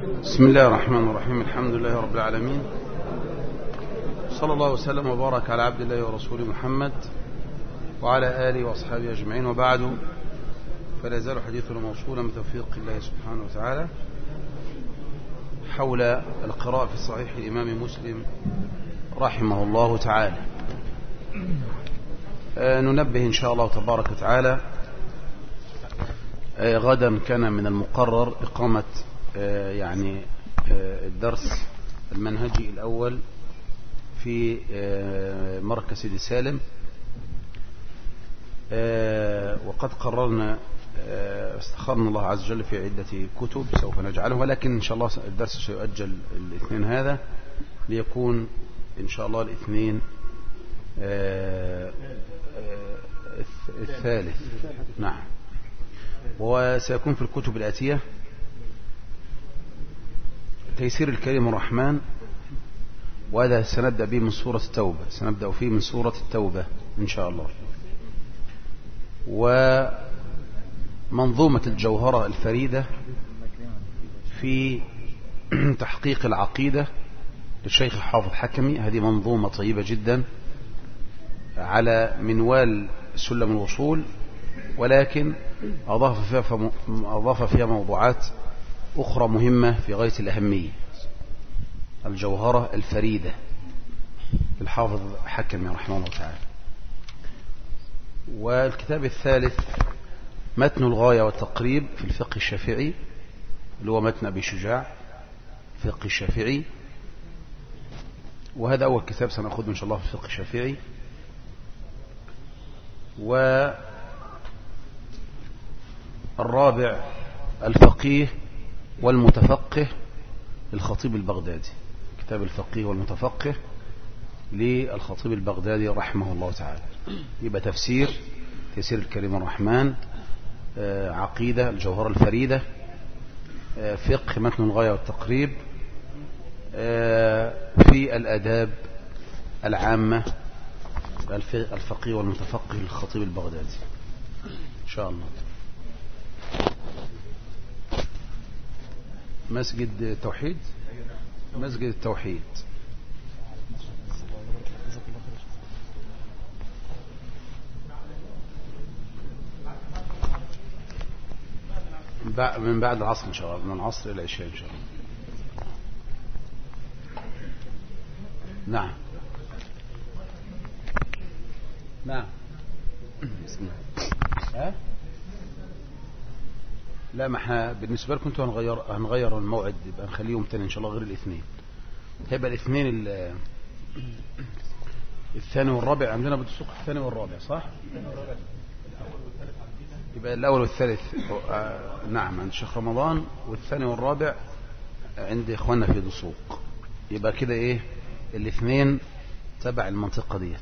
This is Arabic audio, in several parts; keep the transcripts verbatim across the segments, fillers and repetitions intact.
بسم الله الرحمن الرحيم. الحمد لله رب العالمين، صلى الله وسلم وبارك على عبد الله ورسوله محمد وعلى آله وأصحابه أجمعين، وبعد، فلا يزال حديثنا موصولا بتوفيق الله سبحانه وتعالى حول القراءة في صحيح الإمام مسلم رحمه الله تعالى. ننبه إن شاء الله تبارك وتعالى، غدا كان من المقرر إقامة يعني الدرس المنهجي الأول في مركز سيدي سالم، وقد قررنا استخرنا الله عز وجل في عدة كتب سوف نجعله، ولكن إن شاء الله الدرس سيؤجل الاثنين هذا ليكون إن شاء الله الاثنين الثالث. نعم، وسيكون في الكتب الآتية: تيسير الكريم الرحمن، وهذا سنبدأ به من سورة التوبة، سنبدأ فيه من سورة التوبة إن شاء الله. ومنظومة الجوهرة الفريدة في تحقيق العقيدة للشيخ حافظ حكمي، هذه منظومة طيبة جدا على منوال سلم الوصول، ولكن أضاف فيها, أضاف فيها موضوعات أخرى مهمة في غاية الأهمية. الجوهرة الفريدة للحافظ حكمي رحمه الله تعالى. والكتاب الثالث متن الغاية والتقريب في الفقه الشافعي، اللي هو متن أبي شجاع فقه الشافعي، وهذا أول كتاب سنأخذه إن شاء الله في الفقه الشافعي. والرابع الفقيه والمتفقه للخطيب البغدادي، كتاب الفقيه والمتفقه للخطيب البغدادي رحمه الله تعالى. يبقى تفسير تيسير الكريم الرحمن، عقيدة الجوهرة الفريدة، فقه متن الغاية والتقريب، في الآداب العامة الفقيه والمتفقه للخطيب البغدادي إن شاء الله. مسجد التوحيد، مسجد التوحيد. من بعد العصر إن شاء الله، من العصر إلى العشاء إن شاء الله. نعم نعم. بسم الله. ها؟ لا، ما احنا بالنسبة لكم انتوا هنغير هنغير الموعد، يبقى نخليه يوم تاني ان شاء الله غير الاثنين. هيبقى الاثنين الثاني والرابع عندنا بالسوق، الثاني والرابع صح؟ يبقى الاول والثالث نعم عند شيخ رمضان، والثاني والرابع عند اخواننا في دسوق. يبقى كده ايه، الاثنين تبع المنطقة ديت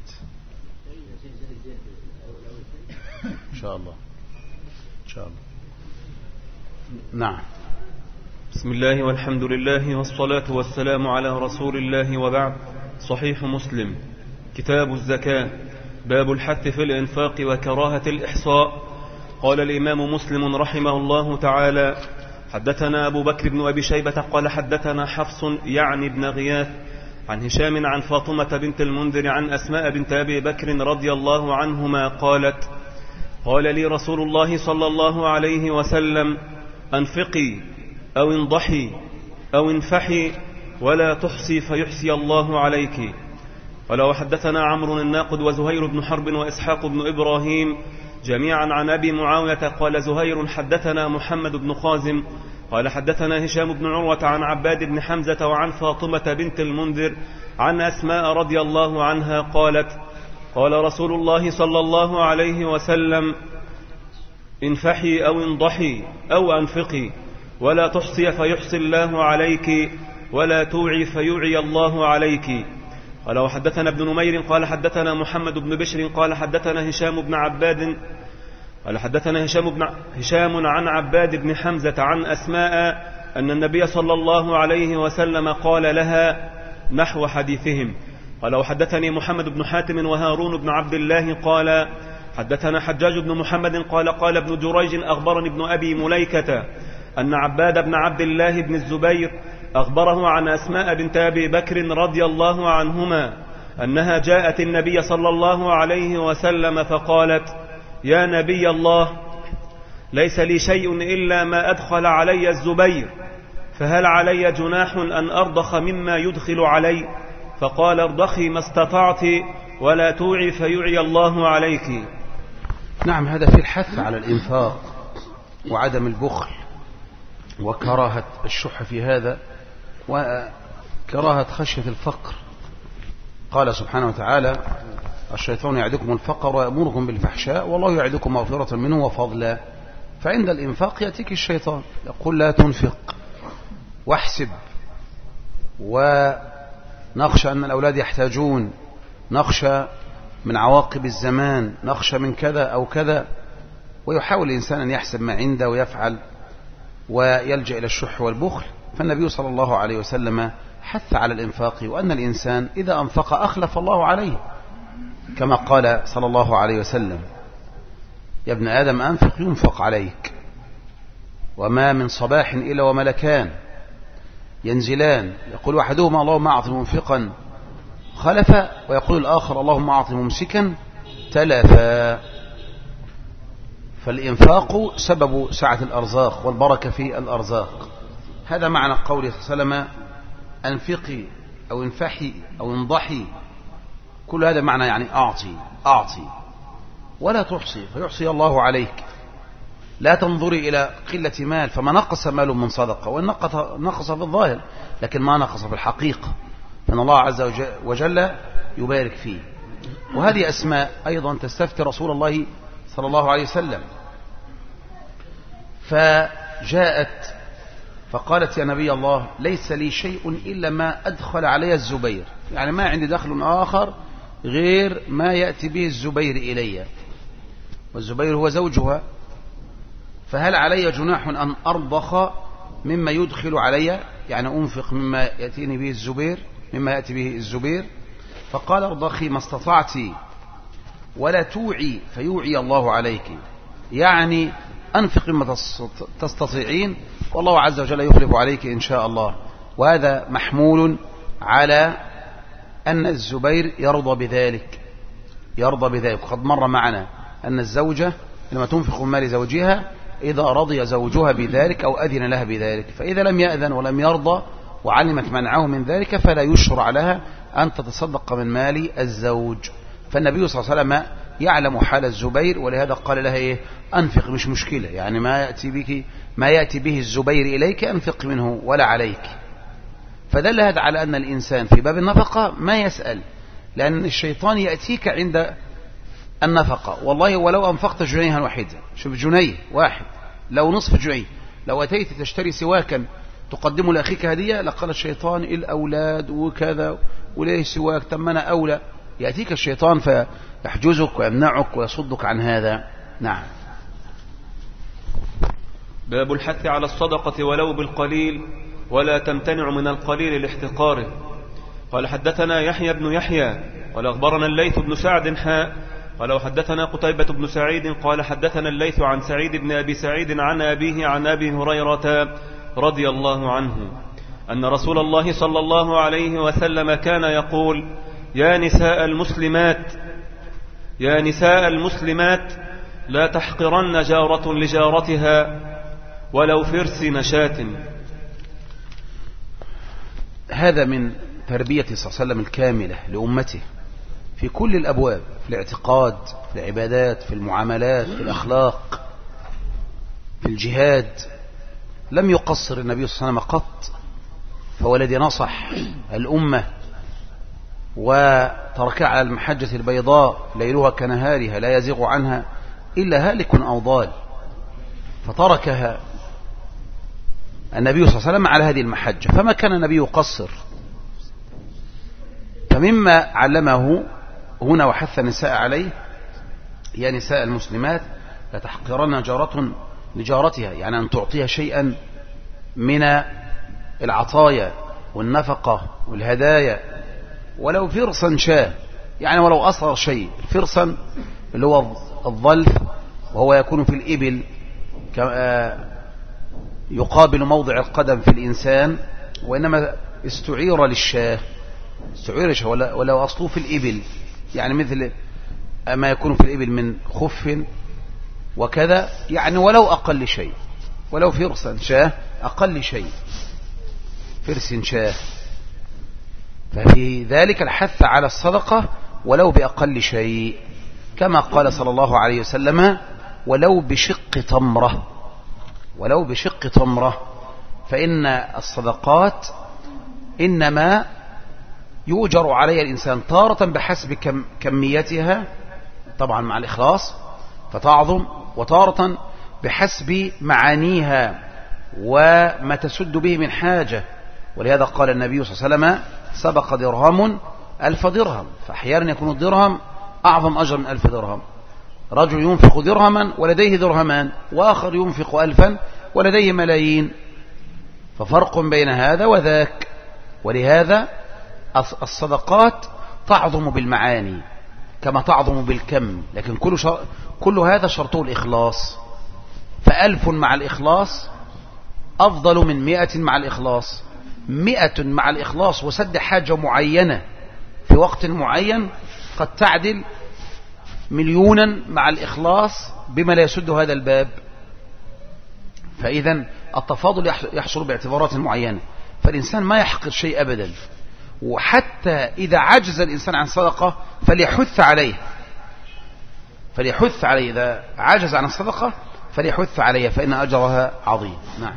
ان شاء الله ان شاء الله. نعم. بسم الله والحمد لله والصلاة والسلام على رسول الله، وبعد. صحيح مسلم، كتاب الزكاة، باب الحث في الإنفاق وكراهة الإحصاء. قال الإمام مسلم رحمه الله تعالى: حدثنا أبو بكر بن أبي شيبة قال حدثنا حفص يعني بن غياث عن هشام عن فاطمة بنت المنذر عن أسماء بنت أبي بكر رضي الله عنهما قالت: قال لي رسول الله صلى الله عليه وسلم: أنفقي أو انضحي أو انفحي ولا تحصي فيحصي الله عليك. قال: وحدثنا عمرو الناقد وزهير بن حرب وإسحاق بن إبراهيم جميعا عن أبي معاوية قال زهير: حدثنا محمد بن خازم قال حدثنا هشام بن عروة عن عباد بن حمزة وعن فاطمة بنت المنذر عن أسماء رضي الله عنها قالت: قال رسول الله صلى الله عليه وسلم: انفحي أو انضحي أو أنفقي ولا تحصي فيحصي الله عليك ولا توعي فيوعي الله عليك. قال: وحدثنا ابن نمير قال حدثنا محمد بن بشر قال حدثنا هشام بن عباد قال حدثنا هشام بن هشام عن عباد بن حمزة عن أسماء أن النبي صلى الله عليه وسلم قال لها نحو حديثهم. قال: وحدثني محمد بن حاتم وهارون بن عبد الله قال حدثنا حجاج بن محمد قال قال ابن جريج أخبرني ابن أبي مليكة أن عباد بن عبد الله بن الزبير أخبره عن أسماء بنت أبي بكر رضي الله عنهما أنها جاءت النبي صلى الله عليه وسلم فقالت: يا نبي الله، ليس لي شيء إلا ما أدخل علي الزبير، فهل علي جناح أن أرضخ مما يدخل علي؟ فقال: ارضخي ما استطعت ولا توعي فيعي الله عليك. نعم، هذا في الحث على الإنفاق وعدم البخل وكراهة الشح في هذا وكراهة خشية الفقر. قال سبحانه وتعالى: الشيطان يعدكم الفقر ويأمركم بالفحشاء والله يعدكم مغفرة منه وفضلا. فعند الإنفاق يأتيك الشيطان يقول: لا تنفق واحسب، ونخشى أن الأولاد يحتاجون، نخشى من عواقب الزمان، نخشى من كذا أو كذا، ويحاول الإنسان أن يحسب ما عنده ويفعل ويلجأ إلى الشح والبخل. فالنبي صلى الله عليه وسلم حث على الإنفاق، وأن الإنسان إذا أنفق أخلف الله عليه، كما قال صلى الله عليه وسلم: يا ابن آدم أنفق ينفق عليك، وما من صباح إلا وملكان ينزلان، يقول أحدهما: اللهم أعط منفقا خلفا، ويقول الآخر: اللهم أعط ممسكا تلفا. فالإنفاق سبب سعة الأرزاق والبركة في الأرزاق. هذا معنى قوله صلى الله عليه وسلم: أنفقي أو انفحي أو انضحي. كل هذا معنى يعني أعطي أعطي ولا تحصي فيحصي الله عليك. لا تنظري إلى قلة مال، فما نقص مال من صدقة، وإن نقص في الظاهر لكن ما نقص في الحقيقة، فإن الله عز وجل يبارك فيه. وهذه أسماء أيضا تستفتي رسول الله صلى الله عليه وسلم، فجاءت فقالت: يا نبي الله، ليس لي شيء إلا ما أدخل علي الزبير، يعني ما عندي دخل آخر غير ما يأتي به الزبير إلي، والزبير هو زوجها، فهل علي جناح أن أرضخ مما يدخل علي، يعني أنفق مما يأتيني به الزبير مما يأتي به الزبير؟ فقال: ارضخي ما استطعت ولا توعي فيوعي الله عليك، يعني أنفق مما تستطيعين والله عز وجل يخلف عليك إن شاء الله. وهذا محمول على أن الزبير يرضى بذلك يرضى بذلك وقد مر معنا أن الزوجة لما تنفق من مال زوجها إذا رضي زوجها بذلك أو أذن لها بذلك، فإذا لم يأذن ولم يرضى وعلمت منعه من ذلك فلا يشرع لها أن تتصدق من مال الزوج. فالنبي صلى الله عليه وسلم يعلم حال الزبير، ولهذا قال لها إيه؟ أنفق، مش مشكلة، يعني ما يأتي بك ما يأتي به الزبير إليك أنفق منه ولا عليك. فدل هذا على أن الإنسان في باب النفقة ما يسأل، لأن الشيطان يأتيك عند النفقة. والله ولو أنفقت جنيها واحدا، شوف جنيه واحد، لو نصف جنيه، لو أتيت تشتري سواكا تقدمه لأخيك هدية لقال الشيطان الأولاد وكذا وليه سواك، تمنا أولى. يأتيك الشيطان فيحجزك ويمنعك ويصدك عن هذا. نعم. باب الحث على الصدقة ولو بالقليل، ولا تمتنع من القليل لاحتقاره. قال: حدثنا يحيى بن يحيى قال أخبرنا الليث بن سعد حاء قال حدثنا قتيبة بن سعيد قال حدثنا الليث عن سعيد بن أبي سعيد عن أبيه عن أبي هريرة رضي الله عنه أن رسول الله صلى الله عليه وسلم كان يقول: يا نساء المسلمات يا نساء المسلمات لا تحقرن جارة لجارتها ولو فرس نشاة. هذا من تربية صلى الله عليه وسلم الكاملة لأمته في كل الأبواب، في الاعتقاد، في العبادات، في المعاملات، في الأخلاق، في الجهاد. لم يقصر النبي صلى الله عليه وسلم قط، فهو الذي نصح الأمة وتركها على المحجة البيضاء ليلها كنهارها لا يزيغ عنها إلا هالك أو ضال، فتركها النبي صلى الله عليه وسلم على هذه المحجة، فما كان النبي يقصر. فمما علمه هنا وحث النساء عليه: يا نساء المسلمات لا تحقرن جارة لجارتها، يعني أن تعطيها شيئا من العطايا والنفقة والهدايا ولو فرصا شاء، يعني ولو أصغر شيء. الفرصا اللي هو الظلف، وهو يكون في الإبل يقابل موضع القدم في الإنسان، وإنما استعير للشاه، استعير للشاه ولو أصله في الإبل، يعني مثل ما يكون في الإبل من خف وكذا، يعني ولو أقل شيء، ولو فرسا شاه أقل شيء، فرس شاه، ففي ذلك الحث على الصدقة ولو بأقل شيء، كما قال صلى الله عليه وسلم ولو بشق تمرة، ولو بشق تمرة، فإن الصدقات إنما يؤجر عليها الإنسان تارة بحسب كم كميتها طبعا مع الإخلاص فتعظم، وتارة بحسب معانيها وما تسد به من حاجة. ولهذا قال النبي صلى الله عليه وسلم سبق درهم ألف درهم، فأحيانا يكون الدرهم أعظم أجر من ألف درهم. رجل ينفق درهما ولديه درهمان، وآخر ينفق ألفا ولديه ملايين، ففرق بين هذا وذاك. ولهذا الصدقات تعظم بالمعاني كما تعظم بالكم، لكن كل, شر... كل هذا شرطه الإخلاص، فألف مع الإخلاص أفضل من مئة مع الإخلاص. مئة مع الإخلاص وسد حاجة معينة في وقت معين قد تعدل مليونا مع الإخلاص بما لا يسد هذا الباب. فإذا التفاضل يحصل باعتبارات معينة، فالإنسان ما يحقر شيء أبدا، وحتى إذا عجز الإنسان عن صدقة فليحث عليه، فليحث عليه إذا عجز عن الصدقة فليحث عليه، فإن أجرها عظيم. نعم.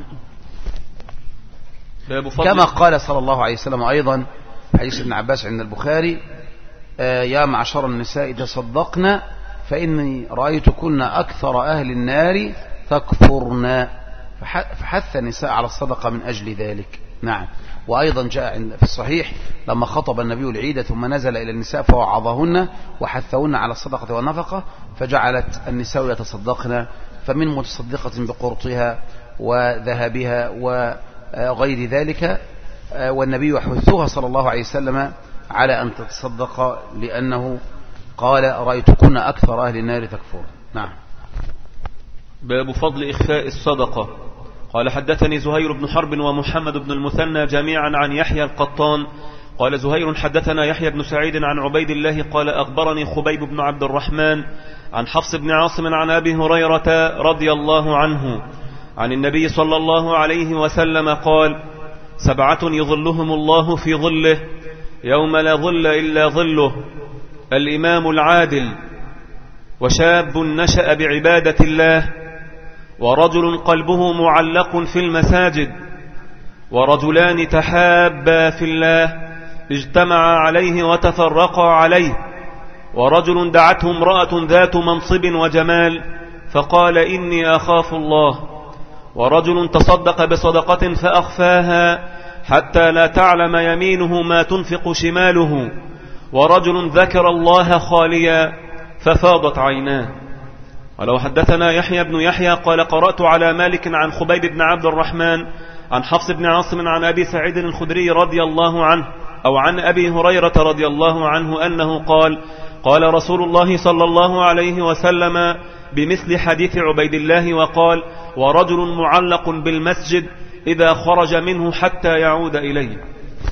كما قال صلى الله عليه وسلم أيضا حديث ابن عباس عند البخاري آه يا معشر النساء تصدقنا فإني رأيتكن أكثر أهل النار تكفرن، فحث النساء على الصدقة من أجل ذلك. نعم. وأيضا جاء في الصحيح لما خطب النبي العيد ثم نزل إلى النساء فوعظهن وحثهن على الصدقة والنفقة، فجعلت النساء يتصدقن، فمن متصدقة بقرطها وذهبها وغير ذلك، والنبي يحثها صلى الله عليه وسلم على أن تتصدق، لأنه قال رأيتكن أكثر أهل النار تكفر. نعم. باب فضل إخفاء الصدقة. قال حدثني زهير بن حرب ومحمد بن المثنى جميعا عن يحيى القطان قال زهير حدثنا يحيى بن سعيد عن عبيد الله قال أخبرني خبيب بن عبد الرحمن عن حفص بن عاصم عن أبي هريرة رضي الله عنه عن النبي صلى الله عليه وسلم قال سبعة يظلهم الله في ظله يوم لا ظل إلا ظله: الإمام العادل، وشاب نشأ بعبادة الله، ورجل قلبه معلق في المساجد، ورجلان تحابا في الله اجتمعا عليه وتفرقا عليه، ورجل دعته امرأة ذات منصب وجمال فقال إني أخاف الله، ورجل تصدق بصدقة فأخفاها حتى لا تعلم يمينه ما تنفق شماله، ورجل ذكر الله خاليا ففاضت عيناه. ولو حدثنا يحيى بن يحيى قال قرأت على مالك عن خبيب بن عبد الرحمن عن حفص بن عاصم عن أبي سعيد الخدري رضي الله عنه أو عن أبي هريرة رضي الله عنه أنه قال قال رسول الله صلى الله عليه وسلم بمثل حديث عبيد الله، وقال ورجل معلق بالمسجد إذا خرج منه حتى يعود إليه.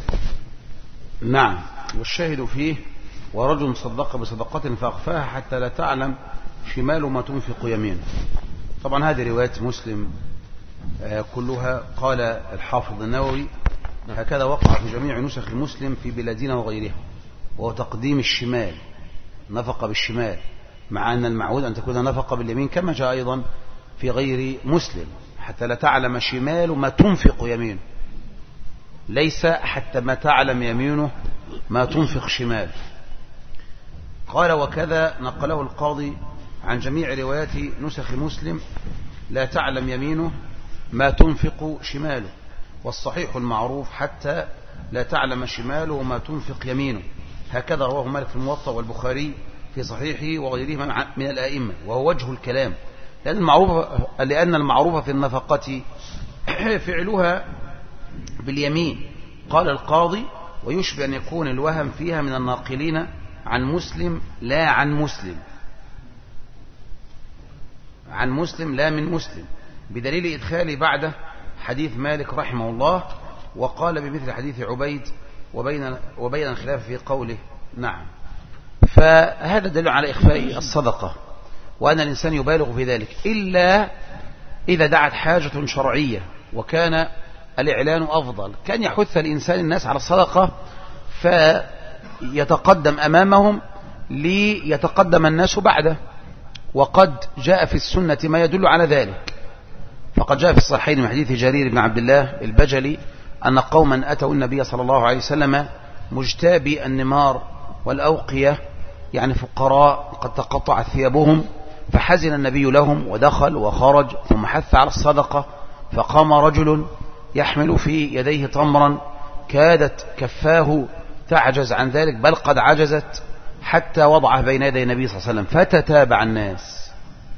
نعم. والشاهد فيه ورجل صدق بصدقة فأخفاها حتى لا تعلم شمال ما تنفق يمينه. طبعا هذه رواية مسلم كلها. قال الحافظ النووي هكذا وقع في جميع نسخ المسلم في بلادنا وغيرها، وهو تقديم الشمال، نفقة بالشمال، مع أن المعهود أن تكون نفقة باليمين، كما جاء أيضا في غير مسلم حتى لا تعلم شمال ما تنفق يمينه، ليس حتى ما تعلم يمينه ما تنفق شمال. قال وكذا نقله القاضي عن جميع روايات نسخ مسلم لا تعلم يمينه ما تنفق شماله، والصحيح المعروف حتى لا تعلم شماله ما تنفق يمينه. هكذا رواه مالك في الموطأ والبخاري في صحيحه وغيرهما من الآئمة، وهو وجه الكلام، لأن المعروف, لأن المعروف في النفقة فعلها باليمين. قال القاضي ويشبه أن يكون الوهم فيها من الناقلين عن مسلم لا عن مسلم، عن مسلم لا من مسلم، بدليل إدخال بعده حديث مالك رحمه الله، وقال بمثل حديث عبيد وبين وبين الخلاف في قوله. نعم. فهذا دليل على إخفاء الصدقة، وأن الإنسان يبالغ في ذلك إلا إذا دعت حاجة شرعية، وكان الإعلان أفضل. كان يحث الإنسان الناس على الصدقة فيتقدم أمامهم ليتقدم الناس بعده، وقد جاء في السنة ما يدل على ذلك. فقد جاء في الصحيحين من حديث جرير بن عبد الله البجلي أن قوما أتوا النبي صلى الله عليه وسلم مجتابي النمار والأوقية، يعني فقراء قد تقطعت ثيابهم، فحزن النبي لهم ودخل وخرج ثم حث على الصدقة. فقام رجل يحمل في يديه تمرا كادت كفاه تعجز عن ذلك، بل قد عجزت، حتى وضعه بين يدي النبي صلى الله عليه وسلم، فتتابع الناس،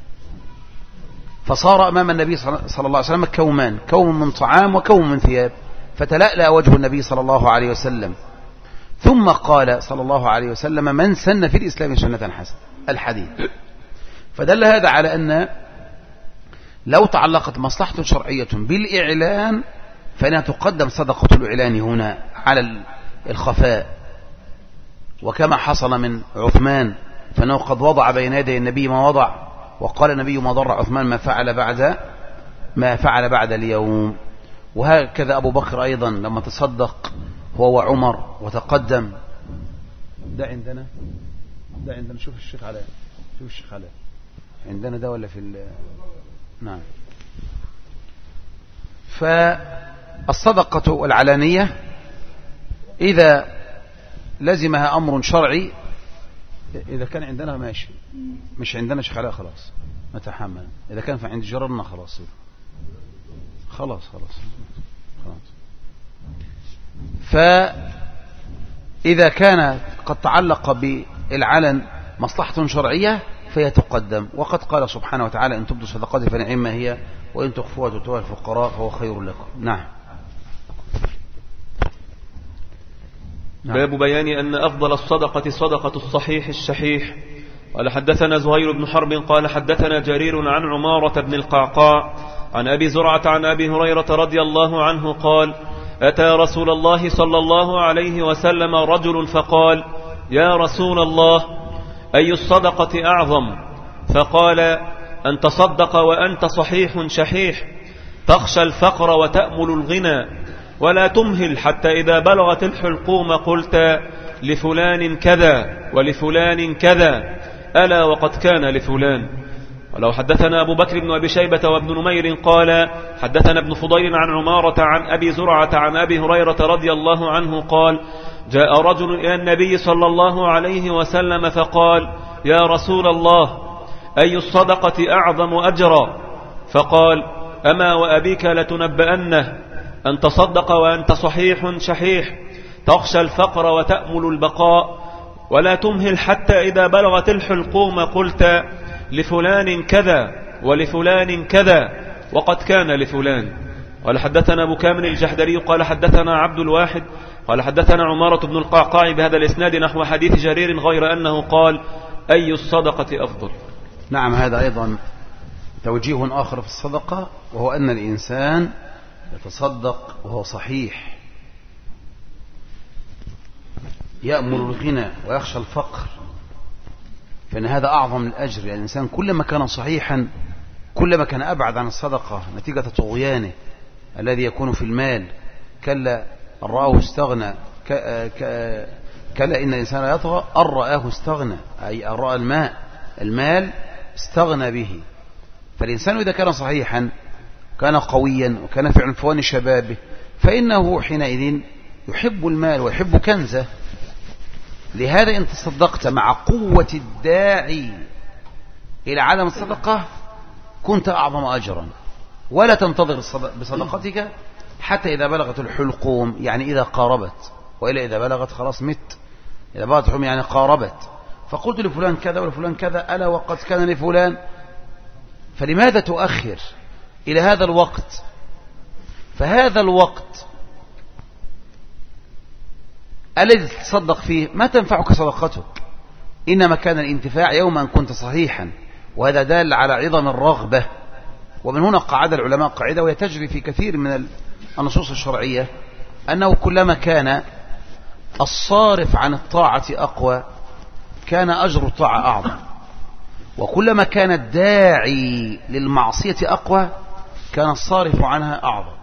فصار أمام النبي صلى الله عليه وسلم كومان، كوم من طعام وكوم من ثياب، فتلألأ وجه النبي صلى الله عليه وسلم، ثم قال صلى الله عليه وسلم: من سن في الإسلام سنة حسنة، الحديث. فدل هذا على أن لو تعلقت مصلحة شرعية بالإعلان فإنها تقدم صدقة الإعلان هنا على الخفاء، وكما حصل من عثمان فإنه قد وضع بين يدي النبي ما وضع، وقال النبي: ما ضر عثمان ما فعل بعد ما فعل بعد اليوم. وهكذا أبو بكر أيضا لما تصدق هو وعمر وتقدم. ده عندنا ده عندنا شوف الشيخ علاء، شوف الشيخ علاء عندنا ده ولا في ال... نعم. فالصدقة العلانية إذا لزمها أمر شرعي، إذا كان عندنا ماشي، مش عندنا شيخ علاء خلاص نتحمل، إذا كان في عند جررنا خلاص خلاص خلاص خلاص. فإذا كان قد تعلق بالعلن مصلحة شرعية فهي تقدم، وقد قال سبحانه وتعالى: إن تبدوا صدقات فنعما هي وإن تخفوها وتؤتوها الفقراء فهو خير لكم. نعم. نعم. باب بيان أن أفضل الصدقة صدقة الصحيح الشحيح. قال حدثنا زهير بن حرب قال حدثنا جرير عن عمارة بن القعقاع عن أبي زرعة عن أبي هريرة رضي الله عنه قال: أتى رسول الله صلى الله عليه وسلم رجل فقال: يا رسول الله، أي الصدقة أعظم؟ فقال: أن تصدق وأنت صحيح شحيح، تخشى الفقر وتأمل الغنى، ولا تمهل حتى إذا بلغت الحلقوم قلت لفلان كذا ولفلان كذا، ألا وقد كان لفلان. ولو حدثنا أبو بكر بن أبي شيبة وابن نمير قال حدثنا ابن فضيل عن عمارة عن أبي زرعة عن أبي هريرة رضي الله عنه قال: جاء رجل إلى النبي صلى الله عليه وسلم فقال: يا رسول الله، أي الصدقة أعظم أجرا؟ فقال: أما وأبيك لتنبأنه، أن تصدق وأنت صحيح شحيح، تخشى الفقر وتأمل البقاء، ولا تمهل حتى إذا بلغت الحلقوم قلت لفلان كذا ولفلان كذا، وقد كان لفلان. قال حدثنا أبو كامل الجحدري قال حدثنا عبد الواحد قال حدثنا عمارة بن القعقاع بهذا الإسناد نحو حديث جرير غير أنه قال: أي الصدقة أفضل. نعم. هذا أيضا توجيه آخر في الصدقة، وهو أن الإنسان يتصدق وهو صحيح، يأمل الغنى ويخشى الفقر، فإن هذا أعظم الأجر. يعني الإنسان كلما كان صحيحا كلما كان أبعد عن الصدقة نتيجة طغيانه الذي يكون في المال. كلا أن رآه استغنى، كلا إن الإنسان يطغى أن رآه استغنى، أي أن رأى الماء المال استغنى به. فالإنسان إذا كان صحيحا كان قويا وكان في عنفوان شبابه فإنه حينئذ يحب المال ويحب كنزه. لهذا إن تصدقت مع قوة الداعي إلى عدم الصدقة كنت أعظم أجرا، ولا تنتظر بصدقتك حتى إذا بلغت الحلقوم، يعني إذا قاربت، وإلا إذا بلغت خلاص مت. إذا بلغت الحلقوم يعني قاربت، فقلت لفلان كذا ولفلان كذا، ألا وقد كان لفلان. فلماذا تؤخر إلى هذا الوقت؟ فهذا الوقت الذي تتصدق فيه ما تنفعك صدقتك، إنما كان الانتفاع يوم أن كنت صحيحا. وهذا دال على عظم الرغبة ومن هنا قاعدة العلماء قاعدة وهي تجري في كثير من النصوص الشرعية، أنه كلما كان الصارف عن الطاعة أقوى كان أجر الطاعة أعظم، وكلما كان الداعي للمعصية أقوى كان الصارف عنها أعظم.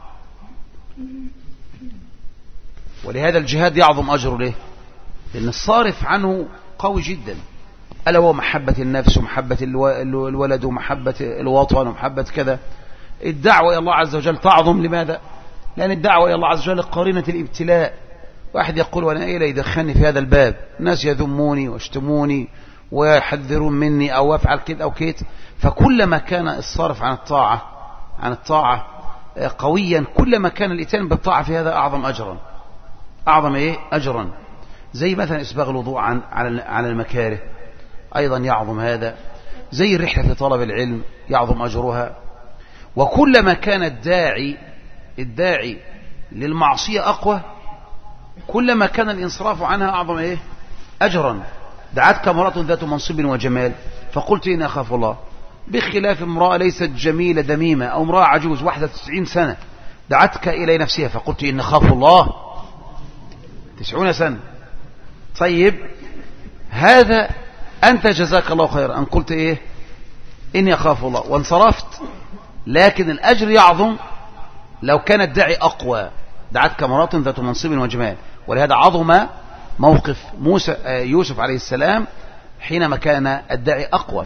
ولهذا الجهاد يعظم أجره ليه؟ لأن الصارف عنه قوي جدا، ألا هو محبة النفس ومحبة الولد ومحبة الوطن ومحبة كذا. الدعوة إلى الله عز وجل تعظم. لماذا؟ لأن الدعوة إلى الله عز وجل قرينة الابتلاء. واحد يقول وأنا إيه لا يدخلني في هذا الباب، الناس يذموني ويشتموني ويحذرون مني أو أفعل كده أو كده. فكلما كان الصارف عن الطاعة عن الطاعة قويا كلما كان الإتيان بالطاعة في هذا أعظم أجرا أعظم إيه أجرا. زي مثلا إسباغ الوضوء عن على المكاره أيضا يعظم هذا، زي الرحلة في طلب العلم يعظم أجرها. وكلما كان الداعي الداعي للمعصية أقوى كلما كان الانصراف عنها أعظم إيه أجرا. دعتك امرأة ذات منصب وجمال فقلت إني أخاف الله، بخلاف امرأة ليست جميلة دميمة أو امرأة عجوز واحدة تسعين سنة دعتك إلى نفسها فقلت إني أخاف الله تسعون سنة. طيب هذا أنت جزاك الله خيرا أن قلت إيه إني أخاف الله وانصرفت، لكن الأجر يعظم لو كان الداعي أقوى. دعتك امرأة ذات منصب وجمال. ولهذا عظم موقف موسى يوسف عليه السلام حينما كان الداعي أقوى،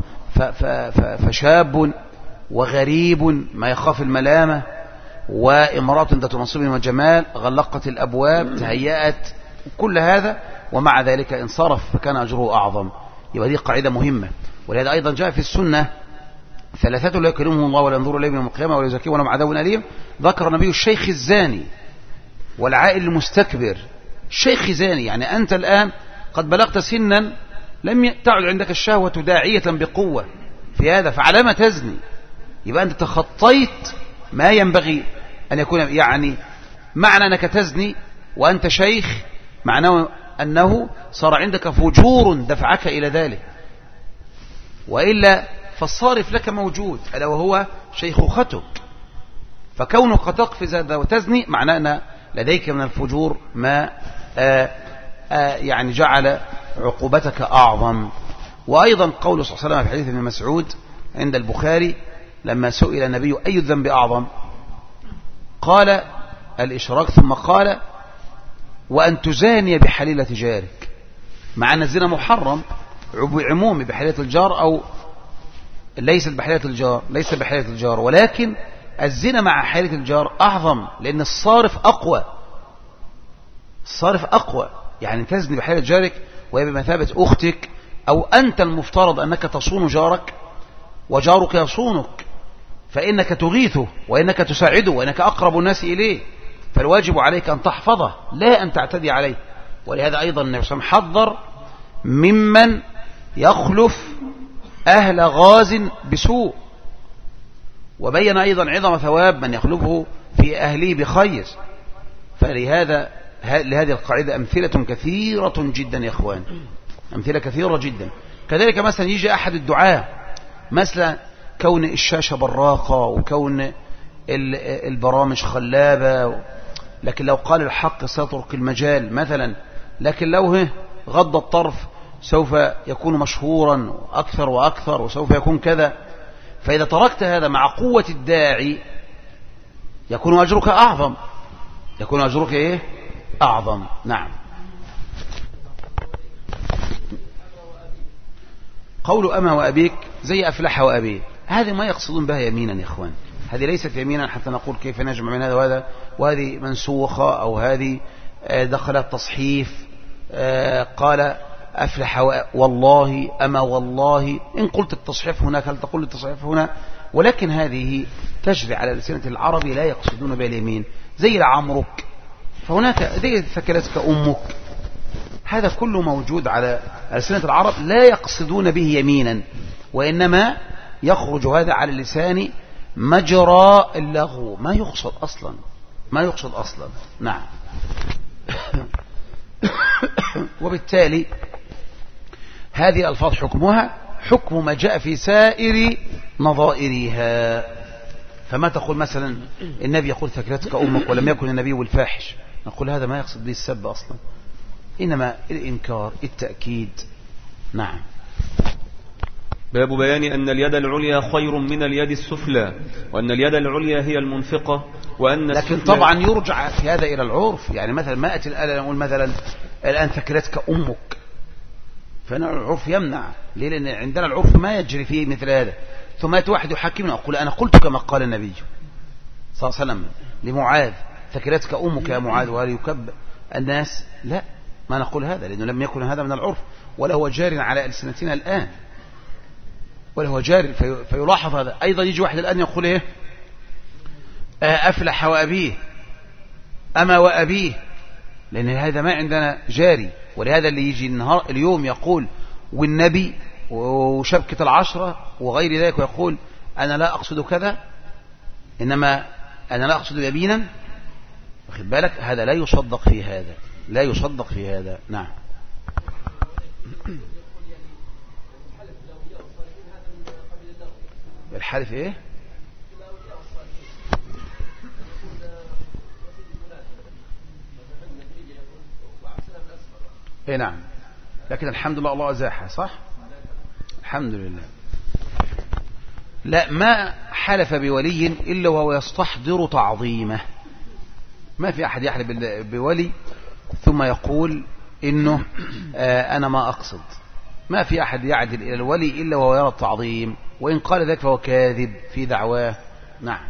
فشاب وغريب ما يخاف الملامة وامرأة ذات منصب وجمال غلقت الأبواب تهيأت كل هذا، ومع ذلك انصرف فكان أجره أعظم. يبقى دي قاعدة مهمة. ولهذا أيضا جاء في السنة ثلاثة لا يكلمهم الله ولا ينظر إليهم يوم القيامة ولا يزكيهم ولهم عذاب أليم. ذكر النبي الشيخ الزاني والعائل المستكبر. الشيخ زاني يعني أنت الآن قد بلغت سنا لم تعد عندك الشهوة داعية بقوة في هذا، فعلى ما تزني؟ يبقى أنت تخطيت ما ينبغي أن يكون. يعني معنى أنك تزني وأنت شيخ معناه أنه صار عندك فجور دفعك إلى ذلك، وإلا فالصارف لك موجود ألا وهو شيخوختك. فكونك تقفز هذا وتزني معناه أن لديك من الفجور ما آآ آآ يعني جعل عقوبتك أعظم. وأيضا قول صلى الله عليه وسلم في حديث ابن مسعود عند البخاري لما سئل النبي أي الذنب أعظم قال الإشراك، ثم قال وأن تزاني بحليلة جارك، مع أن الزنا محرم عمومي بحليلة الجار أو ليس بحليلة الجار ليس بحليلة الجار ولكن الزنا مع حليلة الجار أعظم، لأن الصارف أقوى الصارف أقوى. يعني تزني بحليلة جارك وهي بمثابة أختك، أو أنت المفترض أنك تصون جارك وجارك يصونك، فإنك تغيثه وإنك تساعده وإنك أقرب الناس إليه، فالواجب عليك أن تحفظه لا أن تعتدي عليه. ولهذا أيضا النبي صلى الله عليه وسلم حذر ممن يخلف أهل غاز بسوء، وبين أيضا عظم ثواب من يخلفه في أهله بخير. فلهذا لهذه القاعدة أمثلة كثيرة جدا يا إخوان، أمثلة كثيرة جدا. كذلك مثلا يجي أحد الدعاة مثلا كون الشاشة براقة وكون البرامج خلابة، لكن لو قال الحق سيترك المجال مثلا، لكن لو غض الطرف سوف يكون مشهورا أكثر وأكثر وسوف يكون كذا. فإذا تركت هذا مع قوة الداعي يكون أجرك أعظم يكون أجرك إيه أعظم. نعم. قول أما وأبيك زي أفلح وأبيه، هذه ما يقصدون بها يمينا يا إخوان، هذه ليست يمينا حتى نقول كيف نجمع من هذا وهذا، وهذه منسوخة أو هذه دخلت تصحيف. قال أفلح والله أما والله، إن قلت التصحيف هناك هل تقول التصحيف هنا؟ ولكن هذه تجري على لسنة العربي لا يقصدون بها اليمين، زي لعمرك فهناك زي ثكلتك أمك، هذا كله موجود على لسنة العرب لا يقصدون به يمينا، وإنما يخرج هذا على اللسان مجرى اللغو، ما يقصد أصلا ما يقصد أصلا. نعم. وبالتالي هذه الألفاظ حكمها حكم ما جاء في سائر نظائرها. فما تقول مثلا النبي يقول ثكلتك أمك ولم يكن النبي والفاحش، نقول هذا ما يقصد به السب أصلا، إنما الإنكار التأكيد. نعم. باب بيان أن اليد العليا خير من اليد السفلى، وأن اليد العليا هي المنفقة، وأن لكن طبعا يرجع في هذا إلى العرف. يعني مثلا ما أتي الآن نقول مثلا الآن ثكلتك أمك، فأنا العرف يمنع. ليه؟ لأن عندنا العرف ما يجري فيه مثل هذا. ثم يأتي واحد يحكمنا أقول أنا قلت كما قال النبي صلى الله عليه وسلم لمعاذ ثكلتك أمك يا معاذ، وهل يكب الناس؟ لا، ما نقول هذا، لأنه لم يكن هذا من العرف، ولا هو جار على ألسنتنا الآن، ولا هو جار. في فيلاحظ هذا. أيضا يجي واحد الآن يقول إيه أفلح وأبيه أما وأبيه، لأن هذا ما عندنا جاري. ولهذا اللي يجي النهار اليوم يقول والنبي وشبكة العشرة وغير ذلك، ويقول أنا لا أقصد كذا، إنما أنا لا أقصد يمينا، واخد بالك؟ هذا لا يصدق في هذا، لا يصدق في هذا. نعم. الحلف إيه؟ إيه نعم. لكن الحمد لله الله أزاحها، صح؟ الحمد لله. لا، ما حلف بولي إلا وهو يستحضر تعظيمه. ما في أحد يحلف بولي ثم يقول إنه آه أنا ما أقصد. ما في أحد يعدل إلى الولي إلا وهو يرى التعظيم، وإن قال ذلك فهو كاذب في دعواه. نعم.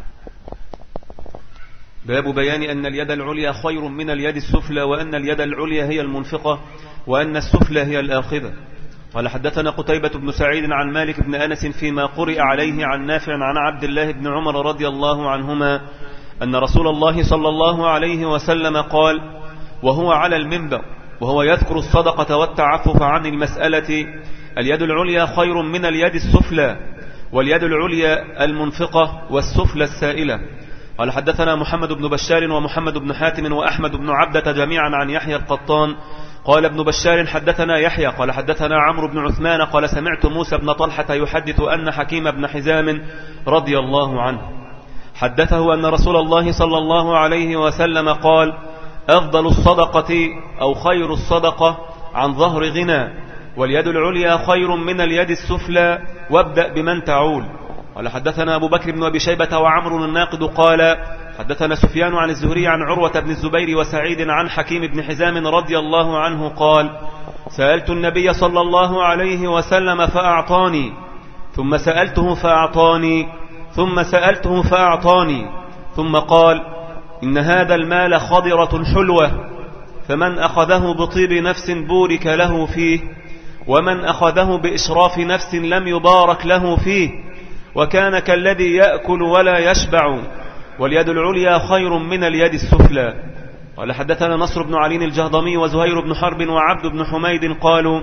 باب بيان أن اليد العليا خير من اليد السفلى، وأن اليد العليا هي المنفقة، وأن السفلى هي الآخذة. قال حدثنا قتيبة بن سعيد عن مالك بن أنس فيما قرئ عليه عن نافع عن عبد الله بن عمر رضي الله عنهما أن رسول الله صلى الله عليه وسلم قال وهو على المنبر وهو يذكر الصدقة والتعفف عن المسألة: اليد العليا خير من اليد السفلى، واليد العليا المنفقة والسفلى السائلة. قال حدثنا محمد بن بشار ومحمد بن حاتم وأحمد بن عبدة جميعا عن يحيى القطان قال ابن بشار حدثنا يحيى قال حدثنا عمرو بن عثمان قال سمعت موسى بن طلحة يحدث أن حكيم بن حزام رضي الله عنه حدثه أن رسول الله صلى الله عليه وسلم قال: أفضل الصدقة أو خير الصدقة عن ظهر غنى، واليد العليا خير من اليد السفلى، وابدأ بمن تعول. قال حدثنا أبو بكر بن أبي شيبة وعمر الناقد قال حدثنا سفيان عن الزهري عن عروة بن الزبير وسعيد عن حكيم بن حزام رضي الله عنه قال: سألت النبي صلى الله عليه وسلم فأعطاني، ثم سألته فأعطاني، ثم سألته فأعطاني، ثم قال: إن هذا المال خضرة حلوة، فمن أخذه بطيب نفس بورك له فيه، ومن أخذه بإشراف نفس لم يبارك له فيه، وكان كالذي يأكل ولا يشبع، واليد العليا خير من اليد السفلى. قال حدثنا نصر بن علي الجهضمي وزهير بن حرب وعبد بن حميد قالوا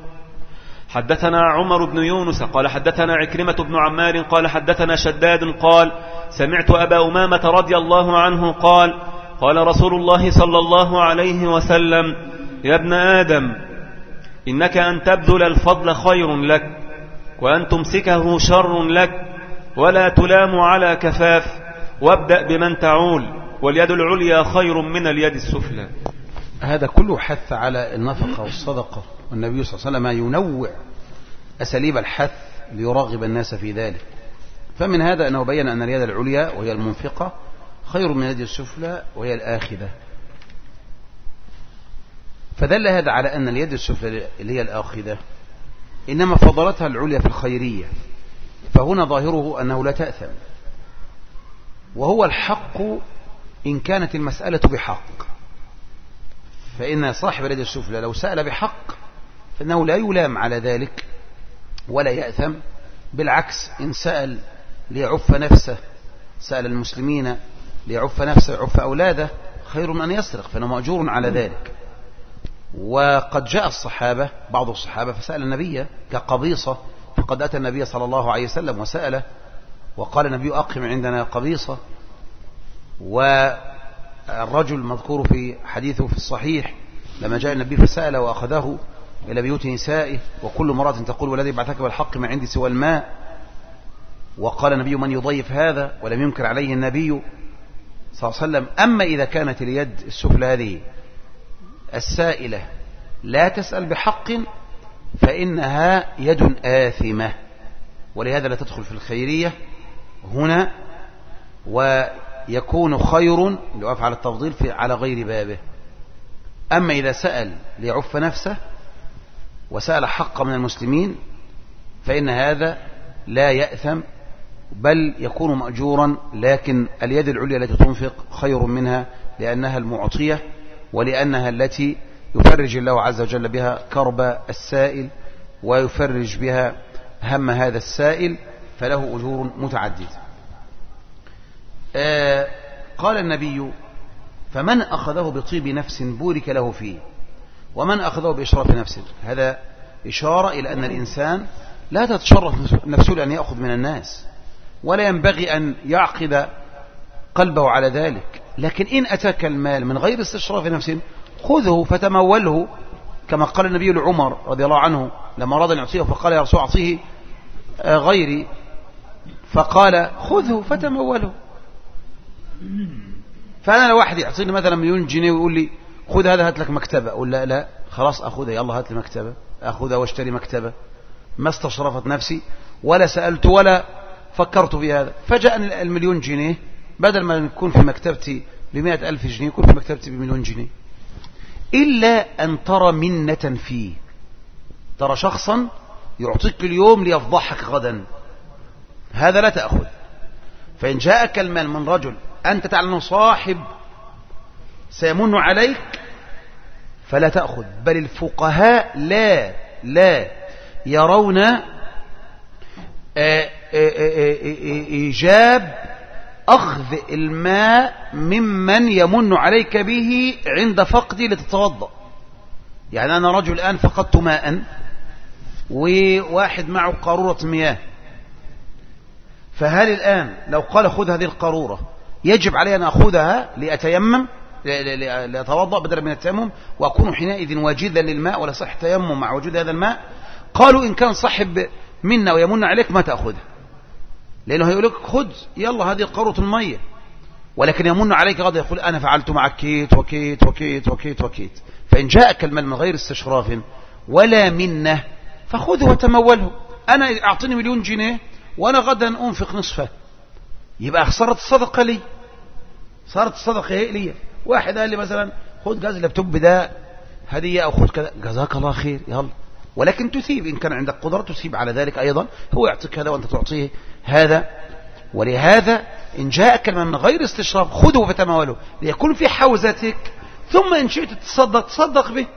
حدثنا عمر بن يونس قال حدثنا عكرمة بن عمار قال حدثنا شداد قال سمعت أبا أمامة رضي الله عنه قال: قال رسول الله صلى الله عليه وسلم: يا ابن آدم، إنك أن تبذل الفضل خير لك، وأن تمسكه شر لك، ولا تلام على كفاف، وابدأ بمن تعول، واليد العليا خير من اليد السفلى. هذا كله حث على النفقة والصدقة، والنبي صلى الله عليه وسلم ينوع أساليب الحث ليرغب الناس في ذلك. فمن هذا أنه بين أن اليد العليا وهي المنفقة خير من اليد السفلى وهي الآخذة، فدل هذا على أن اليد السفلى اللي هي الآخذة إنما فضلتها العليا في الخيرية، فهنا ظاهره أنه لا تأثم، وهو الحق إن كانت المسألة بحق. فإن صاحب اليد السفلى لو سأل بحق فإنه لا يلام على ذلك ولا يأثم، بالعكس إن سأل ليعف نفسه، سأل المسلمين ليعف نفسه يعف أولاده، خير من أن يسرق، فإنه مأجور على ذلك. وقد جاء الصحابة بعض الصحابة فسأل النبي كقبيصة، فقد أتى النبي صلى الله عليه وسلم وسأله وقال النبي: أقم عندنا قبيصة. والرجل مذكور في حديثه في الصحيح لما جاء النبي فسأله وأخذه إلى بيوت نسائه، وكل مرة تقول: والذي بعثك بالحق ما عندي سوى الماء. وقال النبي من يضيف هذا ولم ينكر عليه النبي صلى الله عليه وسلم. أما إذا كانت اليد السفلى هذه السائلة لا تسأل بحق فإنها يد آثمة، ولهذا لا تدخل في الخيرية هنا، ويكون خير لو أفعل التفضيل في على غير بابه. أما إذا سأل ليعف نفسه وسأل حق من المسلمين فإن هذا لا يأثم بل يكون مأجورا، لكن اليد العليا التي تنفق خير منها لأنها المعطية ولأنها التي يفرج الله عز وجل بها كرب السائل ويفرج بها هم هذا السائل، فله أجور متعددة. آه قال النبي فمن أخذه بطيب نفس بورك له فيه ومن أخذه بإشراف نفس. هذا إشارة إلى أن الإنسان لا تتشرف نفسه لأن يأخذ من الناس، ولا ينبغي أن يعقد قلبه على ذلك، لكن إن أتاك المال من غير استشراف نفس خذه فتموله، كما قال النبي لعمر رضي الله عنه لما أراد أن يعطيه فقال يا رسول أعطيه غيري، فقال خذه فتموله. فأنا لو واحد يعطيني مثلا مليون جنيه ويقول لي خذ هذا هات لك مكتبة، أقول لا لا خلاص أخذها، يلا هات لي مكتبة، أخذها واشتري مكتبة، ما استشرفت نفسي ولا سألت ولا فكرت في هذا. فجاءني المليون جنيه، بدل ما يكون في مكتبتي بمئة ألف جنيه يكون في مكتبتي بمليون جنيه. إلا أن ترى منة فيه، ترى شخصا يعطيك اليوم ليفضحك غدا، هذا لا تأخذ. فإن جاءك المال من رجل أنت تعلم صاحب سيمن عليك فلا تأخذ. بل الفقهاء لا لا يرون إيجاب أخذ الماء ممن يمن عليك به عند فقدي لتتوضأ. يعني أنا رجل الآن فقدت ماء وواحد معه قارورة مياه، فهل الآن لو قال خذ هذه القارورة يجب علي أن أخذها لأتيمم لأتوضأ بدلا من التيمم وأكون حينئذ واجدا للماء ولا صح تيمم مع وجود هذا الماء؟ قالوا إن كان صاحب منا ويمن عليك ما تأخذها، لأنه هيقول لك خذ يلا هذه قارورة المية، ولكن يمن عليك غدا يقول أنا فعلت معك كيت وكيت وكيت وكيت وكيت. فإن جاءك المال من غير استشراف ولا منه فخذه وتموله. أنا أعطيني مليون جنيه وأنا غدا أنفق نصفه، يبقى صارت الصدقة لي، صارت الصدقة هي لي. واحد قال لي مثلا خذ جهاز اللابتوب ده هدية أو خذ كذا، جزاك الله خير يلا، ولكن تثيب إن كان عندك قدرة تثيب على ذلك أيضا، هو يعطيك هذا وأنت تعطيه هذا. ولهذا إن جاءك من غير استشراف خذه فتموله ليكون في حوزتك، ثم إن شئت تصدق تصدق به،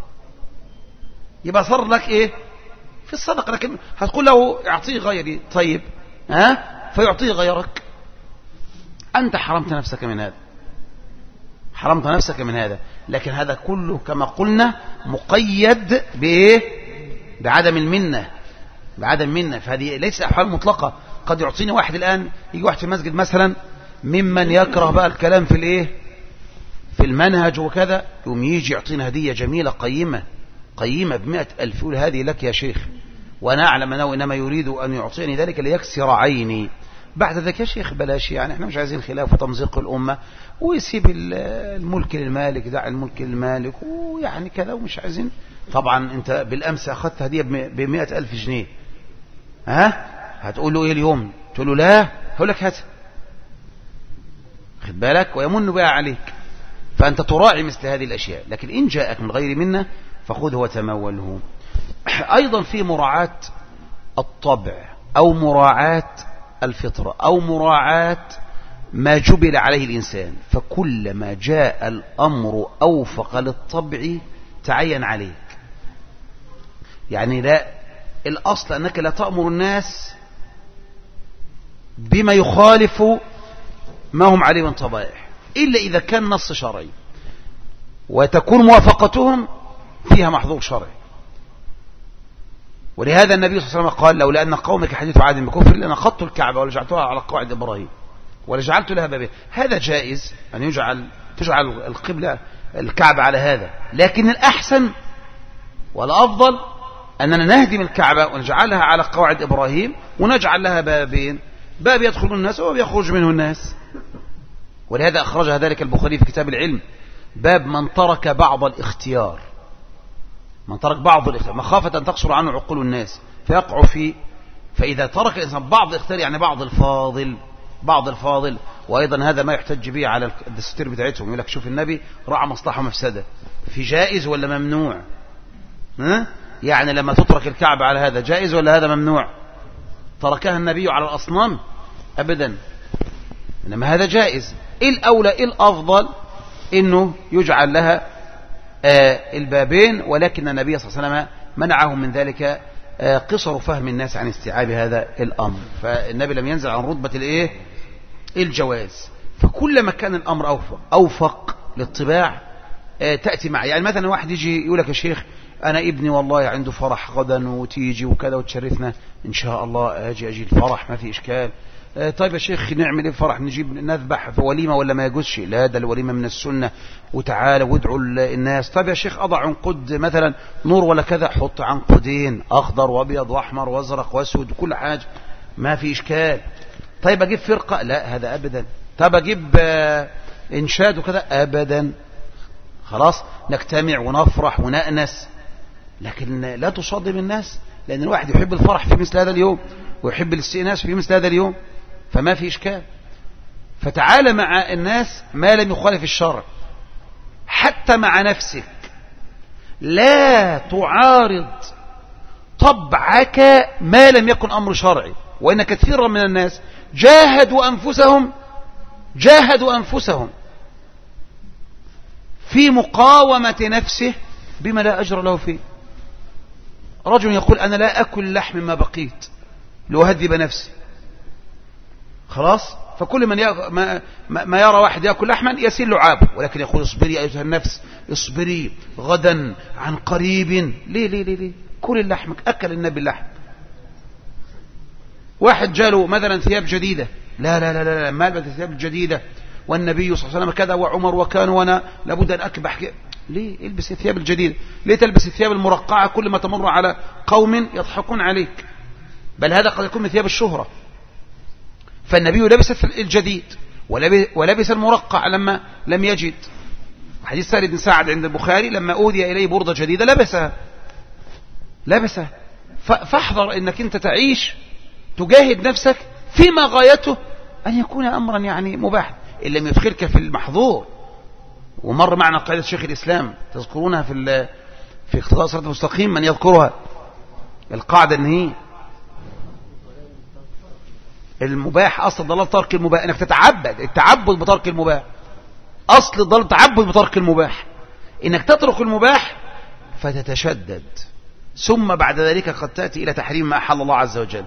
يبقى صار لك إيه في الصدقة. لكن هتقول له اعطيه غيري، طيب ها فيعطيه غيرك، أنت حرمت نفسك من هذا، حرمت نفسك من هذا. لكن هذا كله كما قلنا مقيد بإيه؟ بعدم المنة، بعدم المنة. فهذه ليس أحوال مطلقة. قد يعطيني واحد الآن، يجي واحد في المسجد مثلا ممن يكره بقى الكلام في الإيه في المنهج وكذا، يوم يجي يعطينا هدية جميلة قيمة قيمة بمئة ألف، يقول هذه لك يا شيخ، وأنا أعلم أنه إنما يريد أن يعطيني ذلك ليكسر عيني. بعد ذلك يا شيخ بلاش، يعني احنا مش عايزين خلاف وتمزيق الأمة، ويسيب الملك للمالك، دع الملك للمالك، ويعني كذا، ومش عايزين. طبعا انت بالأمس أخذت هدية بمئة ألف جنيه، ها هتقول له ايه اليوم؟ تقول له لا، هقول لك هات، خد بالك، ويمن بها عليك. فأنت تراعي مثل هذه الأشياء. لكن إن جاءك من غير منه فخذه وتموله. أيضا في مراعاة الطبع أو مراعاة الفطرة أو مراعاة ما جبل عليه الإنسان، فكلما جاء الأمر أوفق للطبع تعين عليك. يعني لا، الأصل أنك لا تأمر الناس بما يخالف ما هم عليه من طبائع، إلا إذا كان نص شرعي وتكون موافقتهم فيها محظور شرعي. ولهذا النبي صلى الله عليه وسلم قال لولا أن قومك حديث عهد بكفر لنقضت الكعبة ولجعلتها على قواعد إبراهيم ولجعلت لها بابين. هذا جائز أن يجعل تجعل القبلة الكعبة على هذا، لكن الأحسن والأفضل أننا نهدم الكعبة ونجعلها على قواعد إبراهيم ونجعل لها بابين، باب يدخل الناس وباب يخرج منه الناس. ولهذا أخرج ذلك البخاري في كتاب العلم، باب من ترك بعض الاختيار، من ترك بعض الاختيار مخافة أن تقصر عنه عقول الناس فيقع في. فإذا ترك الإنسان بعض الاختيار يعني بعض الفاضل، بعض الفاضل. وأيضا هذا ما يحتج به على الدستور بتاعتهم، يقول لك شوف النبي رعى مصلحة ومفسدة، في جائز ولا ممنوع؟ ها؟ يعني لما تترك الكعبة على هذا جائز ولا هذا ممنوع؟ تركها النبي على الأصنام؟ أبدا، إنما هذا جائز. إيه الأولى إيه الأفضل؟ إنه يجعل لها آه البابين، ولكن النبي صلى الله عليه وسلم منعهم من ذلك آه قصر فهم الناس عن استيعاب هذا الأمر. فالنبي لم ينزل عن رتبة الإيه؟ الجواز. فكلما كان الأمر أوفق, أوفق للطباع آه تأتي معه. يعني مثلا واحد يجي يقول لك يا شيخ أنا ابني والله عنده فرح غدا وتيجي وكذا وتشرفنا إن شاء الله، أجي أجي الفرح ما في إشكال. آه طيب يا شيخ نعمل إيه فرح؟ نجيب نذبح في وليمة ولا ما يجوزش؟ لا ده الوليمة من السنة، وتعالى وادعوا الناس. طيب يا شيخ أضع عنقود مثلا نور ولا كذا، حط عنقودين أخضر وأبيض وأحمر وأزرق وأسود وكل حاجة ما في إشكال. طيب أجيب فرقة؟ لا هذا أبدا. طيب أجيب آه إنشاد وكذا؟ أبدا. خلاص نجتمع ونفرح ونأنس، لكن لا تصادم الناس، لأن الواحد يحب الفرح في مثل هذا اليوم ويحب الاستئناس في مثل هذا اليوم، فما في إشكال. فتعال مع الناس ما لم يخالف الشرع، حتى مع نفسك لا تعارض طبعك ما لم يكن أمر شرعي. وإن كثيرا من الناس جاهدوا أنفسهم جاهدوا أنفسهم في مقاومة نفسه بما لا أجر له فيه. رجل يقول أنا لا أكل لحم ما بقيت لأهذب نفسي، خلاص. فكل من ما, ما يرى واحد يأكل لحما يسيل لعابه، ولكن يقول اصبري أيها النفس، اصبري غدا عن قريب. ليه ليه ليه, ليه؟ كل اللحم، أكل النبي اللحم. واحد جاله مثلا ثياب جديدة، لا لا لا لا ما البس الثياب الجديدة والنبي صلى الله عليه وسلم كذا وعمر وكان وانا لابد أن أكبح كذا. ليه البس الثياب الجديدة؟ ليه تلبس الثياب المرقعة كل ما تمر على قوم يضحكون عليك؟ بل هذا قد يكون من ثياب الشهرة. فالنبي لبس الجديد ولبس المرقع لما لم يجد. حديث سهل بن سعد عند البخاري لما أوذي إليه بردة جديدة لبسها لبسها فاحذر انك انت تعيش تجاهد نفسك فيما غايته أن يكون أمرا يعني مباح إن لم يدخلك في المحظور. ومر معنا قاعدة شيخ الإسلام تذكرونها في في اقتضاء الصراط المستقيم، من يذكرها؟ القاعدة ان هي المباح أصل ضلال ترك المباح، انك تتعبد التعبد بترك المباح. أصل الضلال التعبد بترك المباح، انك تترك المباح فتتشدد، ثم بعد ذلك قد تأتي إلى تحريم ما أحل الله عز وجل.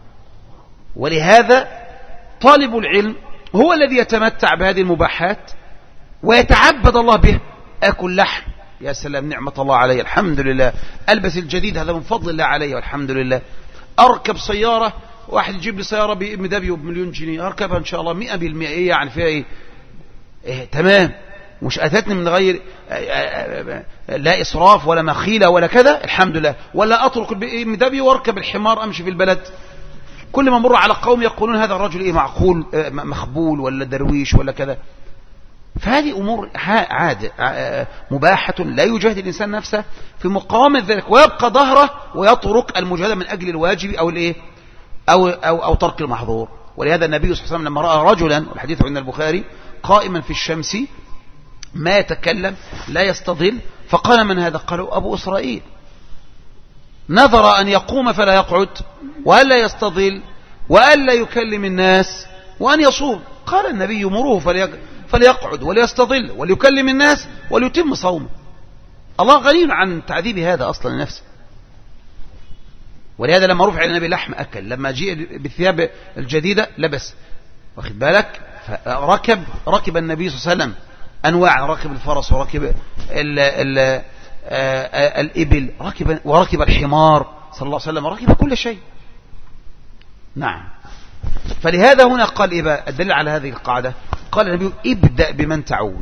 ولهذا طالب العلم هو الذي يتمتع بهذه المباحات ويتعبد الله به. أكل لحم، يا سلام نعمة الله علي الحمد لله. ألبس الجديد، هذا من فضل الله علي والحمد لله. أركب سيارة، واحد يجيب لي سيارة بمدابيو بمليون جنيه أركبها إن شاء الله مئة بالمئة. إيه يعني فيها إيه؟ إيه تمام، مش أتتني من غير لا إسراف ولا مخيلة ولا كذا الحمد لله. ولا أترك المدابيو واركب الحمار أمشي في البلد. كل ما مر على قوم يقولون هذا الرجل إيه معقول مخبول ولا درويش ولا كذا. فهذه أمور عادة مباحة لا يجاهد الإنسان نفسه في مقاومة ذلك ويبقى ظهره ويترك المجاهدة من أجل الواجب أو الإيه أو, أو, أو ترك المحظور. ولهذا النبي صلى الله عليه وسلم لما رأى رجلا، والحديث عند البخاري، قائما في الشمس ما يتكلم لا يستظل، فقال من هذا؟ قالوا أبو إسرائيل، نظر أن يقوم فلا يقعد وألا يستظل وألا يكلم الناس وأن يصوم. قال النبي مروه فليقعد وليستظل وليكلم الناس وليتم صومه. الله غني عن تعذيب هذا أصلا لنفسه. ولهذا لما رفع النبي لحم أكل، لما جاء بالثياب الجديدة لبس، واخد بالك؟ فركب ركب النبي صلى الله عليه وسلم أنواع، ركب الفرس وركب ال ال الإبل ركب وركب الحمار صلى الله عليه وسلم، ركب كل شيء. نعم. فلهذا هنا قال إيه بقى الدليل على هذه القاعدة؟ قال النبي ابدأ بمن تعول.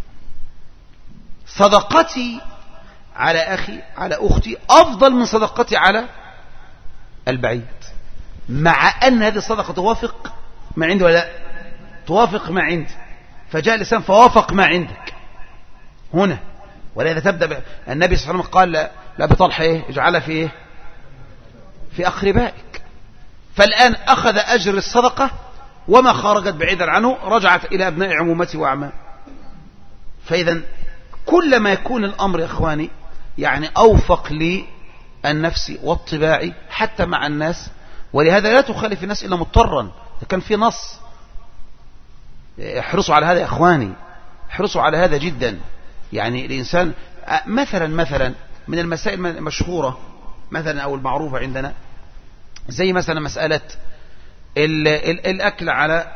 صدقتي على أخي على أختي أفضل من صدقتي على البعيد. مع أن هذه الصدقة توافق ما عنده ولا لا؟ توافق ما عندي، فجاء الإنسان فوافق ما عندك هنا. ولذا تبدأ ب... النبي صلى الله عليه وسلم قال لا, لا بطلح إيه اجعلها في إيه في أقربائك. فالآن أخذ أجر الصدقة وما خرجت بعيدا عنه رجعت إلى أبناء عمومته وأعمام. فإذا كل ما يكون الأمر يا إخواني يعني أوفق للنفس والطباع حتى مع الناس، ولهذا لا تخالف الناس إلا مضطرا. كان في نص، احرصوا على هذا يا إخواني، احرصوا على هذا جدا. يعني الإنسان مثلا مثلا من المسائل المشهورة مثلا أو المعروفة عندنا زي مثلا مسألة ال ال الأكل على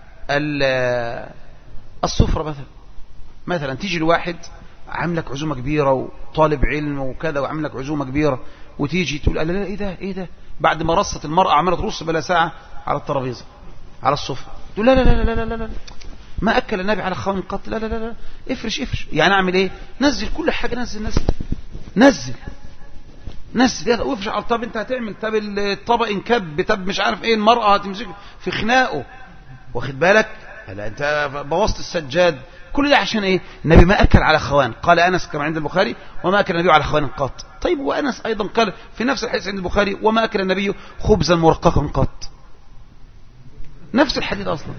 السفرة مثلا. مثلا تيجي الواحد عاملك عزومة كبيرة وطالب علم وكذا وعاملك عزومة كبيرة، وتيجي تقول لا لا ايه ده ايه ده بعد ما رصت المرأة عمالة ترص بلا ساعة على الترابيزة على السفرة، تقول لا لا لا لا لا لا ما أكل النبي على خوان قط، لا لا لا لا افرش افرش. يعني أعمل إيه؟ نزل كل حاجة، نزل نزل نزل نزل يلا وافرش على. طب أنت هتعمل طب الطبق انكب، طب مش عارف إيه، المرأة هتمسك في خناقه، واخد بالك؟ لا أنت بوظت السجاد. كل ده عشان إيه؟ النبي ما أكل على خوان. قال أنس كما عند البخاري وما أكل النبي على خوان قط. طيب وأنس أيضا قال في نفس الحديث عند البخاري وما أكل النبي خبزا مرققا قط. نفس الحديث أصلا.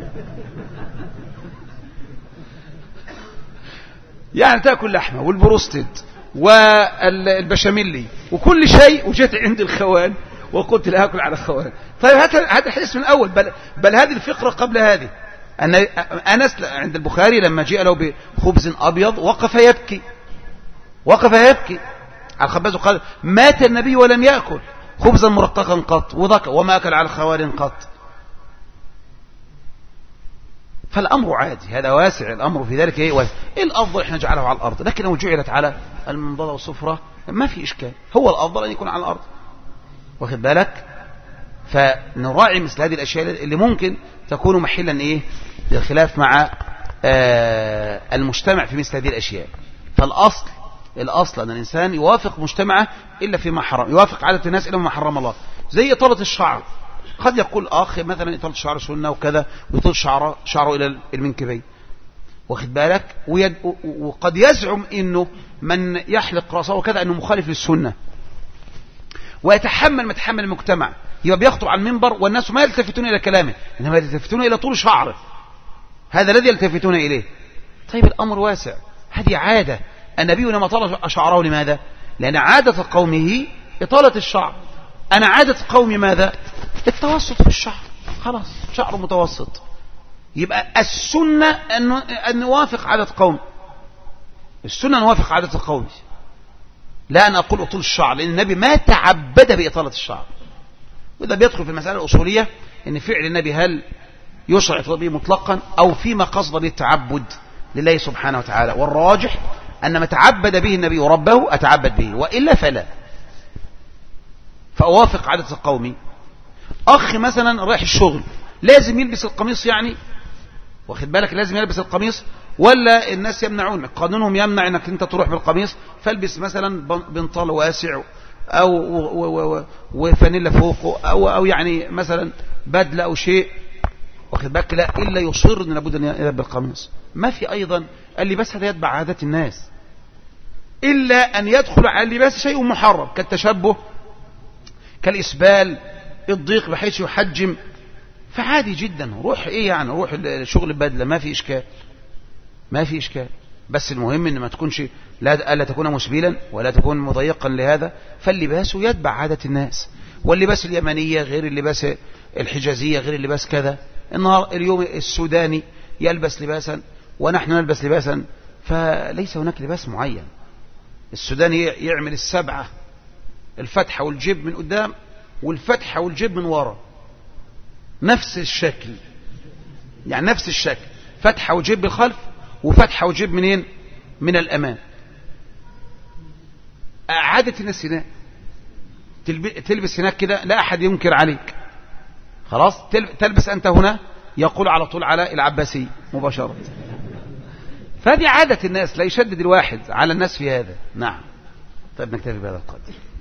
يعني تأكل لحمة والبروستد والبشاميلي وكل شيء، وجيت عند الخوان وقلت لا أكل على خوان. طيب هذا الحديث من الأول، بل, بل هذه الفقرة قبل هذه. أن أنس عند البخاري لما جاء له بخبز أبيض وقف يبكي، وقف يبكي على الخباز وقال مات النبي ولم يأكل خبزا مرققا قط وذكر وما أكل على خوان قط. فالأمر عادي، هذا واسع الأمر في ذلك. ايه واسع. إيه الأفضل احنا نجعله على الأرض، لكن لو جعلت على المنضدة والصفرة ما في إشكال، هو الأفضل أن يكون على الأرض، واخد بالك؟ فنراعي مثل هذه الأشياء اللي ممكن تكون محلا إيه للخلاف مع آه المجتمع في مثل هذه الأشياء. فالأصل الأصل أن الإنسان يوافق مجتمعه إلا فيما حرم، يوافق عادة الناس إلا فيما حرم الله. زي إطالة الشعر، قد يقول أخ مثلا إطالة الشعر سنة وكذا، ويطول شعره, شعره إلى المنكبين، واخد بالك؟ وقد يزعم إنه من يحلق رأسه وكذا أنه مخالف للسنة، ويتحمل ما تحمل المجتمع، يبقى بيخطب على المنبر والناس ما يلتفتون إلى كلامه، إنما يلتفتون إلى طول شعره، هذا الذي يلتفتون إليه. طيب الأمر واسع، هذه عادة. النبي لما طال شعره لماذا؟ لأن عادة قومه إطالة الشعر. أنا عادة قومي ماذا؟ التوسط في الشعر، خلاص شعر متوسط. يبقى السنة أن نوافق عادة قوم، السنة نوافق عادة قومي، لا أنا أقول أطول الشعر، لأن النبي ما تعبد بإطالة الشعر. وإذا بيدخل في المسألة الأصولية أن فعل النبي هل يشرع به مطلقا أو فيما قصد للتعبد لله سبحانه وتعالى. والراجح أن ما تعبد به النبي ربه أتعبد به، وإلا فلا. فأوافق عادة قومي. أخ مثلا رايح الشغل لازم يلبس القميص، يعني واخد بالك لازم يلبس القميص، ولا الناس يمنعون، قانونهم يمنع انك انت تروح بالقميص، فالبس مثلا بنطال واسع او وفانيلا فوقه او او يعني مثلا بدله او شيء، واخد بالك؟ لا، الا يصر ان لابد ان يلبس بالقميص. ما في ايضا اللباس هذا يتبع عادات الناس، الا ان يدخل على اللباس شيء محرم كالتشبه، كالاسبال، الضيق بحيث يحجم، فعادي جدا. روح ايه يعني، روح الشغل بدله، ما في اشكال، ما في اشكال. بس المهم ان ما تكونش لا الا تكون مسبلا ولا تكون مضيقا لهذا. فاللباس يتبع عادة الناس، واللباس اليمنية غير اللباس الحجازية غير اللباس كذا. النهار اليوم السوداني يلبس لباسا ونحن نلبس لباسا، فليس هناك لباس معين. السوداني يعمل السبعة، الفتحة والجيب من قدام والفتحة والجيب من وراء، نفس الشكل، يعني نفس الشكل، فتحة وجيب بالخلف وفتحة وجيب منين؟ من الأمام. عادة الناس هناك تلبس هناك كده لا أحد ينكر عليك، خلاص تلبس أنت هنا يقول على طول على العباسي مباشرة. فهذه عادة الناس، لا يشدد الواحد على الناس في هذا. نعم. طيب نكتفي بهذا القدر.